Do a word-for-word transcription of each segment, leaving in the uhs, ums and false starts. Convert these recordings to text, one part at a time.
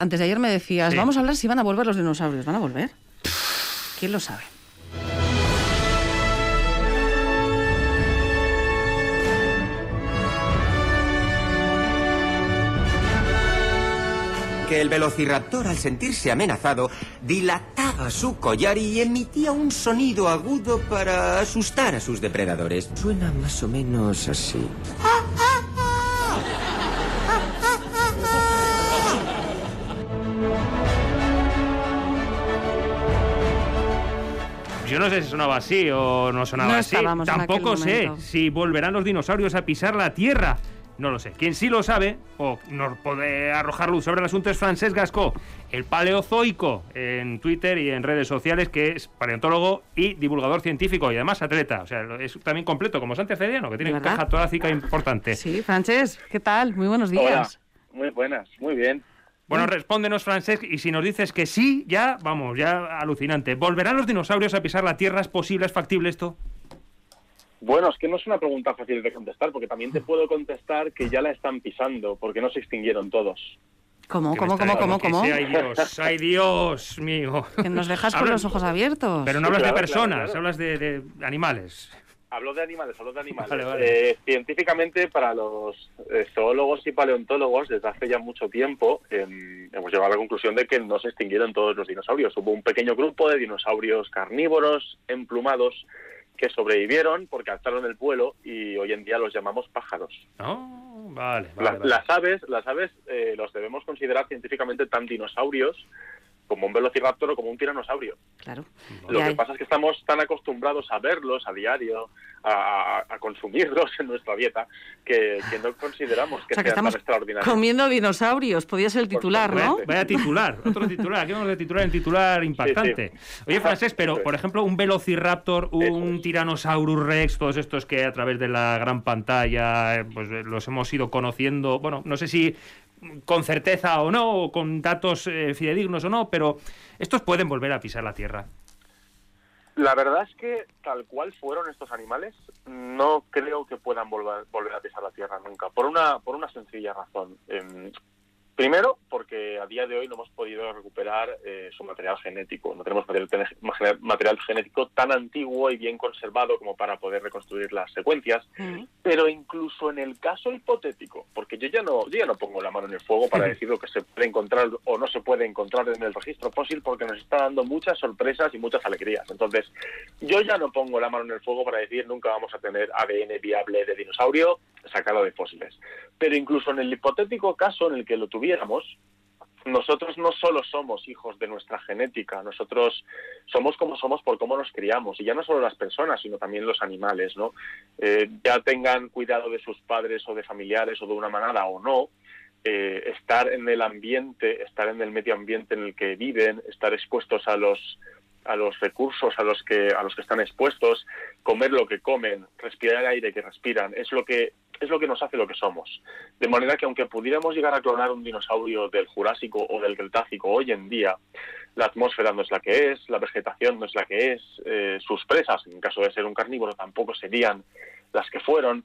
Antes de ayer me decías, Sí. vamos a hablar si van a volver los dinosaurios. ¿Van a volver? ¿Quién lo sabe? Que el velociraptor, al sentirse amenazado, dilataba su collar y emitía un sonido agudo para asustar a sus depredadores. Suena más o menos así. Yo no sé si sonaba así o no sonaba No así. estábamos en Tampoco aquel sé momento. si volverán los dinosaurios a pisar la Tierra. No lo sé. Quien sí lo sabe, o nos puede arrojar luz sobre el asunto, es Francesc Gascó, el paleozoico, en Twitter y en redes sociales, que es paleontólogo y divulgador científico, y además atleta. O sea, es también completo, como Santi Acediano, que tiene ¿De verdad? caja torácica importante. Sí, Francesc, ¿qué tal? Muy buenos días. Hola, muy buenas, muy bien. Bueno, respóndenos, Francesc, y si nos dices que sí, ya, vamos, ya alucinante. ¿Volverán los dinosaurios a pisar la Tierra? ¿Es posible? ¿Es factible esto? Bueno, es que no es una pregunta fácil de contestar, porque también te puedo contestar que ya la están pisando, porque no se extinguieron todos. ¿Cómo, Que cómo, me está cómo, diciendo cómo, que cómo? sí, ay Dios, ay Dios mío. Que nos dejas con Hablas- los ojos abiertos. Pero no Sí, hablas claro, de personas, claro, claro. hablas de, de animales. Hablo de animales, hablo de animales. Vale, vale. Eh, científicamente, para los eh, zoólogos y paleontólogos, desde hace ya mucho tiempo, eh, hemos llegado a la conclusión de que no se extinguieron todos los dinosaurios. Hubo un pequeño grupo de dinosaurios carnívoros, emplumados, que sobrevivieron porque alzaron el vuelo y hoy en día los llamamos pájaros. No, vale, vale, La- vale. Las aves, las aves eh, los debemos considerar científicamente tan dinosaurios como un velociraptor o como un tiranosaurio. Claro. Lo Ya que hay- pasa es que estamos tan acostumbrados a verlos a diario, a, a- a consumirlos en nuestra dieta, que, que no consideramos que O sea, que sean tan estamos extraordinarios. comiendo dinosaurios. Podía ser el Por titular, ¿no? supuesto. Vaya titular, otro titular, aquí vamos de titular en titular impactante. Oye, Francesc, pero Eso es. por ejemplo, un velociraptor, un Eso es. Tyrannosaurus Rex, todos estos que a través de la gran pantalla eh, pues eh, los hemos ido conociendo, bueno, no sé si con certeza o no, o con datos eh, fidedignos o no, pero estos pueden volver a pisar la Tierra. La verdad es que tal cual fueron estos animales, no creo que puedan volver, volver a pisar la Tierra nunca, por una, por una sencilla razón. Eh, primero, porque a día de hoy no hemos podido recuperar eh, su material genético. No tenemos material, material genético tan antiguo y bien conservado como para poder reconstruir las secuencias. Mm. Pero incluso en el caso hipotético, porque yo ya no yo ya no pongo la mano en el fuego para decir lo que se puede encontrar o no se puede encontrar en el registro fósil, porque nos está dando muchas sorpresas y muchas alegrías. Entonces, yo ya no pongo la mano en el fuego para decir nunca vamos a tener A D N viable de dinosaurio sacado de fósiles. Pero incluso en el hipotético caso en el que lo tuviéramos, nosotros no solo somos hijos de nuestra genética, nosotros somos como somos por cómo nos criamos, y ya no solo las personas, sino también los animales, ¿no? Eh, ya tengan cuidado de sus padres o de familiares o de una manada o no, eh, estar en el ambiente, estar en el medio ambiente en el que viven, estar expuestos a los a los recursos a los que a los que están expuestos, comer lo que comen, respirar el aire que respiran, es lo que es lo que nos hace lo que somos. De manera que aunque pudiéramos llegar a clonar un dinosaurio del Jurásico o del Cretácico hoy en día, la atmósfera no es la que es, la vegetación no es la que es, eh, sus presas, en caso de ser un carnívoro, tampoco serían las que fueron,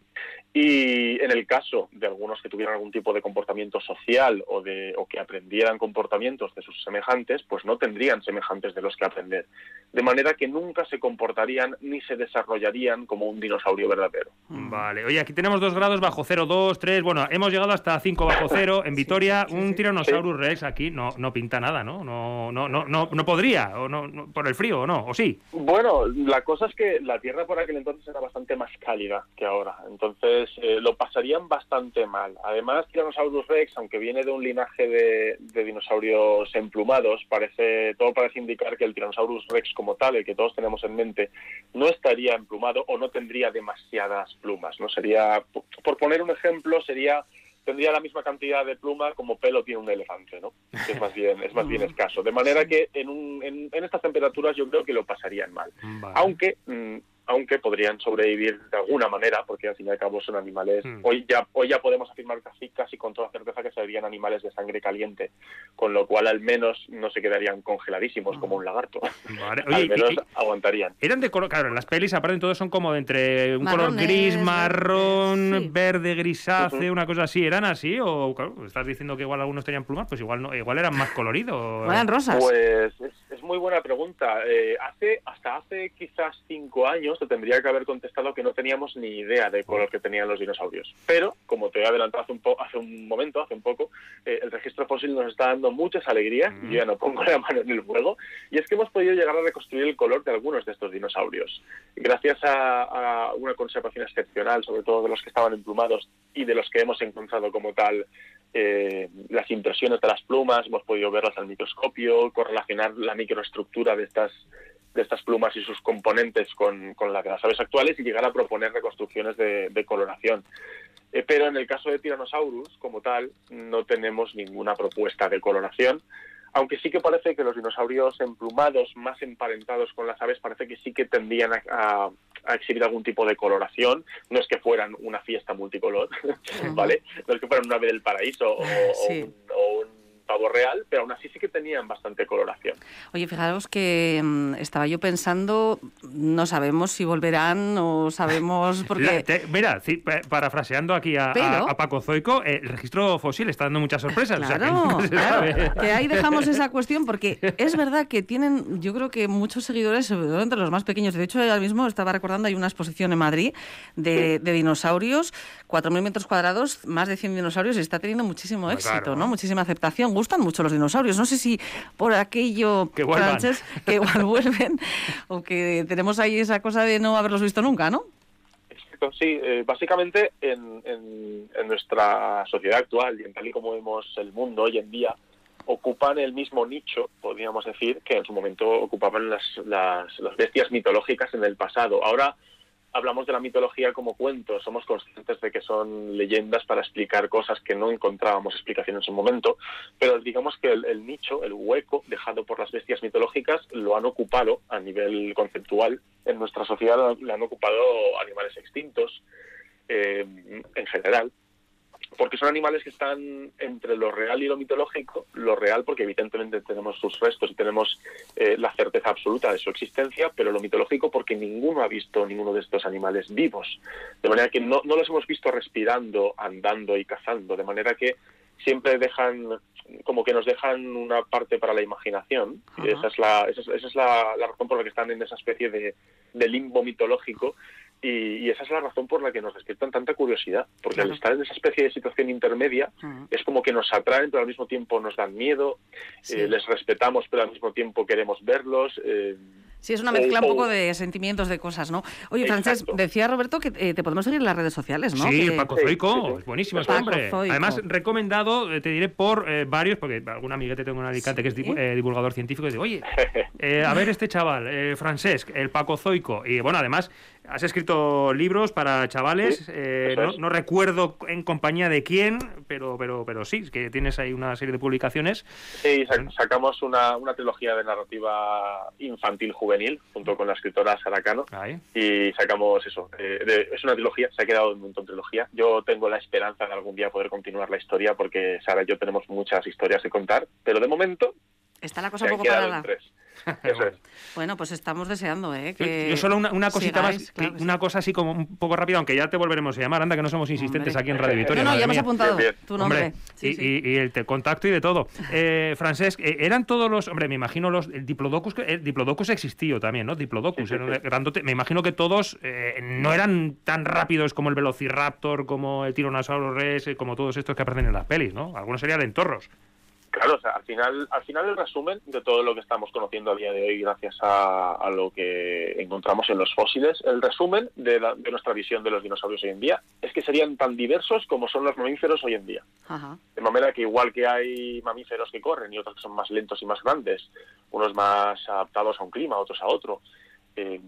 y en el caso de algunos que tuvieran algún tipo de comportamiento social o de o que aprendieran comportamientos de sus semejantes, pues no tendrían semejantes de los que aprender. De manera que nunca se comportarían ni se desarrollarían como un dinosaurio verdadero. Vale, oye, aquí tenemos dos grados bajo cero, dos, tres, bueno, hemos llegado hasta cinco bajo cero. En Vitoria, sí, un sí. Tyrannosaurus Rex aquí no, no pinta nada, ¿no? No, no, no, no, no podría, o no, no, por el frío, o no, o sí. Bueno, la cosa es que la Tierra por aquel entonces era bastante más cálida que ahora, entonces eh, lo pasarían bastante mal. Además, Tyrannosaurus Rex, aunque viene de un linaje de, de dinosaurios emplumados, parece todo parece indicar que el Tyrannosaurus Rex como tal, el que todos tenemos en mente, no estaría emplumado o no tendría demasiadas plumas, ¿no? Sería, por poner un ejemplo, sería tendría la misma cantidad de pluma como pelo tiene un elefante, ¿no? Que es más bien es más bien escaso. De manera que en, un, en, en estas temperaturas yo creo que lo pasarían mal. Vale. Aunque mmm, aunque podrían sobrevivir de alguna manera, porque al fin y al cabo son animales. Mm. Hoy ya hoy ya podemos afirmar casi, casi con toda certeza que serían animales de sangre caliente, con lo cual al menos no se quedarían congeladísimos mm. como un lagarto. Vale. Oye, al menos y, y, aguantarían. Eran de color, claro, en las pelis aparte todos son como de entre un Marrones, color gris, marrón, sí. verde, grisáceo, uh-huh. una cosa así. ¿Eran así? O claro, estás diciendo que igual algunos tenían plumas, pues igual no, igual eran más coloridos. Eran rosas. Pues es, es muy buena pregunta. Eh, hace hasta hace quizás cinco años te tendría que haber contestado que no teníamos ni idea del color que tenían los dinosaurios. Pero, como te he adelantado hace un, po- hace un momento, hace un poco, eh, el registro fósil nos está dando muchas alegrías, mm. y yo ya no pongo la mano en el fuego, y es que hemos podido llegar a reconstruir el color de algunos de estos dinosaurios. Gracias a, a una conservación excepcional, sobre todo de los que estaban emplumados y de los que hemos encontrado como tal eh, las impresiones de las plumas, hemos podido verlas al microscopio, correlacionar la microestructura de estas de estas plumas y sus componentes con, con la de las aves actuales y llegar a proponer reconstrucciones de, de coloración. Eh, pero en el caso de Tyrannosaurus, como tal, no tenemos ninguna propuesta de coloración, aunque sí que parece que los dinosaurios emplumados más emparentados con las aves parece que sí que tendían a, a, a exhibir algún tipo de coloración. No es que fueran una fiesta multicolor, uh-huh. ¿vale? No es que fueran un ave del paraíso o, sí. o, un, o un pavo real, pero aún así sí que tenían bastante coloración. Oye, fijaros que mmm, estaba yo pensando, no sabemos si volverán o sabemos porque... La, te, mira, sí, parafraseando aquí a, pero... a, a Paco Zoico, eh, el registro fósil está dando muchas sorpresas. Claro, o sea, que, no claro, que ahí dejamos esa cuestión porque es verdad que tienen, yo creo que muchos seguidores, sobre todo entre los más pequeños. De hecho, ahora mismo estaba recordando, hay una exposición en Madrid de, de dinosaurios, cuatro mil metros cuadrados, más de cien dinosaurios y está teniendo muchísimo éxito, claro, ¿no? Muchísima aceptación. Gustan mucho los dinosaurios. No sé si por aquello, que Francesc, que igual vuelven, o que tenemos ahí esa cosa de no haberlos visto nunca, ¿no? Exacto, sí. Eh, básicamente, en, en, en nuestra sociedad actual y en tal y como vemos el mundo hoy en día, ocupan el mismo nicho, podríamos decir, que en su momento ocupaban las, las, las bestias mitológicas en el pasado. Ahora hablamos de la mitología como cuento, somos conscientes de que son leyendas para explicar cosas que no encontrábamos explicación en su momento, pero digamos que el, el nicho, el hueco dejado por las bestias mitológicas lo han ocupado a nivel conceptual. En nuestra sociedad lo han ocupado animales extintos, eh, en general, porque son animales que están entre lo real y lo mitológico. Lo real porque evidentemente tenemos sus restos y tenemos eh, la certeza absoluta de su existencia, pero lo mitológico porque ninguno ha visto ninguno de estos animales vivos, de manera que no, no los hemos visto respirando, andando y cazando, de manera que siempre dejan, como que nos dejan una parte para la imaginación. Uh-huh. Esa es la esa es, esa es la, la razón por la que están en esa especie de, de limbo mitológico. Y, y esa es la razón por la que nos despiertan tanta curiosidad, porque claro, al estar en esa especie de situación intermedia, uh-huh, es como que nos atraen, pero al mismo tiempo nos dan miedo, sí, eh, les respetamos, pero al mismo tiempo queremos verlos. Eh, sí, es una mezcla o, un poco o... de sentimientos, de cosas, ¿no? Oye, Francesc, decía Roberto que eh, te podemos seguir en las redes sociales, ¿no? Sí, que... Paco Zoico, sí, sí, sí. Es buenísimo este hombre. Zoico. Además, recomendado, te diré, por eh, varios, porque algún amiguete tengo en Alicante, sí, que es eh, divulgador científico, y digo, oye, eh, a ver este chaval, eh, Francesc, el Paco Zoico, y bueno, además, has escrito libros para chavales, sí, eh, no, no recuerdo en compañía de quién, pero pero pero sí, que tienes ahí una serie de publicaciones. Sí, sac- sacamos una, una trilogía de narrativa infantil-juvenil, junto con la escritora Sara Cano, Ahí. y sacamos eso. Eh, de, es una trilogía, se ha quedado en un montón de trilogía. Yo tengo la esperanza de algún día poder continuar la historia, porque Sara y yo tenemos muchas historias que contar, pero de momento... Está la cosa un poco parada. Eso es. Bueno, pues estamos deseando, ¿eh? Que yo solo una, una cosita sigáis, más, claro que una sí. cosa así como un poco rápida, aunque ya te volveremos a llamar, anda que no somos insistentes, hombre, aquí en Radio Vitoria. No, no, ya hemos apuntado bien, bien. tu nombre. Hombre, sí, y, sí. y, y el te, contacto y de todo. Eh, Francesc, eh, eran todos los, hombre, me imagino los, el Diplodocus, el Diplodocus existió también, ¿no? Diplodocus, sí, sí, era sí. grandote. Me imagino que todos eh, no eran tan rápidos como el Velociraptor, como el Tyrannosaurus Rex, eh, como todos estos que aparecen en las pelis, ¿no? Algunos serían lentorros. Claro, o sea, al final, al final el resumen de todo lo que estamos conociendo a día de hoy gracias a, a lo que encontramos en los fósiles, el resumen de, la, de nuestra visión de los dinosaurios hoy en día es que serían tan diversos como son los mamíferos hoy en día. Ajá. De manera que igual que hay mamíferos que corren y otros que son más lentos y más grandes, unos más adaptados a un clima, otros a otro, eh,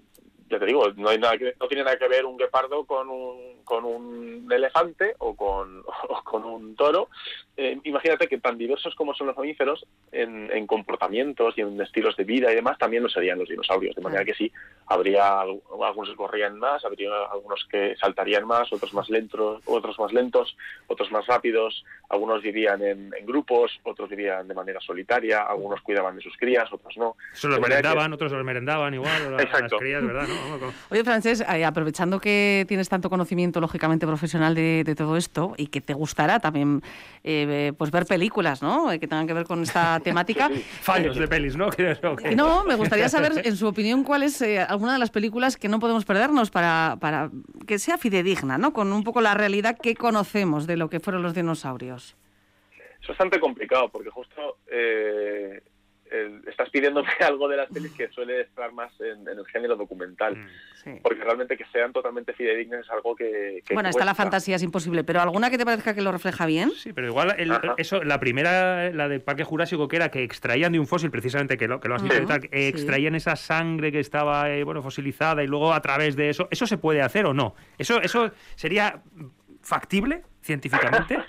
ya te digo, no hay nada que, no tiene nada que ver un guepardo con un, con un elefante o con, o con un toro. Eh, imagínate que tan diversos como son los mamíferos, en, en comportamientos y en estilos de vida y demás, también lo serían los dinosaurios. De manera que sí, habría algunos que corrían más, habría algunos que saltarían más, otros más lentos, otros más lentos, otros más rápidos, algunos vivían en, en grupos, otros vivían de manera solitaria, algunos cuidaban de sus crías, otros no. Eso los merendaban, que... otros los merendaban igual, las, las crías, ¿verdad? ¿No? Oye, Francesc, aprovechando que tienes tanto conocimiento, lógicamente, profesional de, de todo esto y que te gustará también eh, pues ver películas, ¿no?, que tengan que ver con esta temática. Sí, fallos de pelis, ¿no? Okay. No, me gustaría saber, en su opinión, cuál es eh, alguna de las películas que no podemos perdernos para, para que sea fidedigna, ¿no?, con un poco la realidad que conocemos de lo que fueron los dinosaurios. Es bastante complicado, porque justo... Eh... El, estás pidiéndome algo de las pelis que suele estar más en, en el género documental, sí. Porque realmente que sean totalmente fidedignas es algo que, que bueno, cuesta. Está la fantasía, es imposible, pero ¿alguna que te parezca que lo refleja bien? Sí, pero igual el, eso, la primera, la de Parque Jurásico, que era que extraían de un fósil, precisamente, que lo, que lo has dicho, uh-huh. tal, eh, sí. extraían esa sangre que estaba eh, bueno, fosilizada y luego a través de eso, ¿eso se puede hacer o no? ¿Eso, eso sería factible científicamente?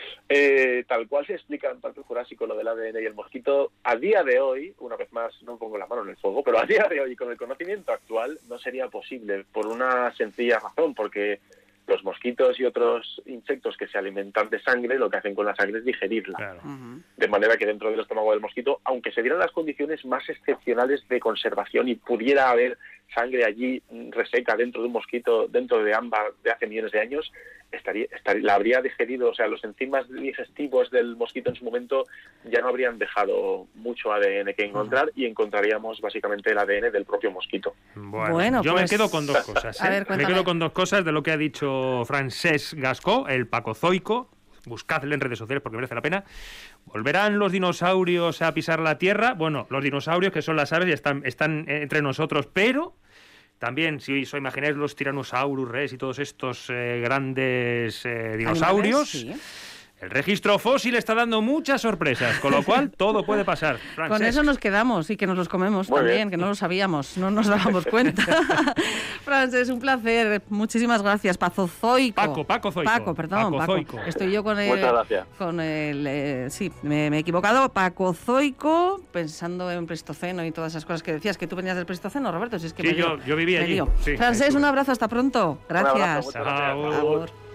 Eh, tal cual se explica en Parque Jurásico lo del A D N y el mosquito, a día de hoy, una vez más, no pongo la mano en el fuego, pero a día de hoy, con el conocimiento actual, no sería posible, por una sencilla razón, porque los mosquitos y otros insectos que se alimentan de sangre, lo que hacen con la sangre es digerirla. Claro. Uh-huh. De manera que dentro del estómago del mosquito, aunque se dieran las condiciones más excepcionales de conservación y pudiera haber sangre allí reseca dentro de un mosquito, dentro de ámbar de hace millones de años, estaría, estaría, la habría digerido, o sea, los enzimas digestivos del mosquito en su momento ya no habrían dejado mucho A D N que encontrar uh-huh. y encontraríamos básicamente el A D N del propio mosquito. Bueno, bueno yo pues... me quedo con dos cosas. ¿eh? A ver, me quedo con dos cosas de lo que ha dicho Francesc Gascó, el Pacozoico. Buscadle en redes sociales porque merece la pena. ¿Volverán los dinosaurios a pisar la Tierra? Bueno, los dinosaurios, que son las aves, están, están entre nosotros, pero también, si os imagináis los Tyrannosaurus Rex y todos estos eh, grandes eh, dinosaurios... Sí. El registro fósil está dando muchas sorpresas, con lo cual todo puede pasar. Francesc. Con eso nos quedamos y que nos los comemos Muy también, bien. Que no lo sabíamos, no nos dábamos cuenta. Francesc, un placer. Muchísimas gracias. Pacozoico. Paco, Paco Zoico. Paco, perdón. Pacozoico. Paco. Estoy yo con el... Muchas gracias. Con el eh, sí, me, me he equivocado. Pacozoico, pensando en Pleistoceno y todas esas cosas que decías, que tú venías del Pleistoceno, Roberto. Si es que sí, me yo, yo vivía allí. Sí, Francesc, un abrazo, hasta pronto. Gracias. Un abrazo, muchas gracias. Chao.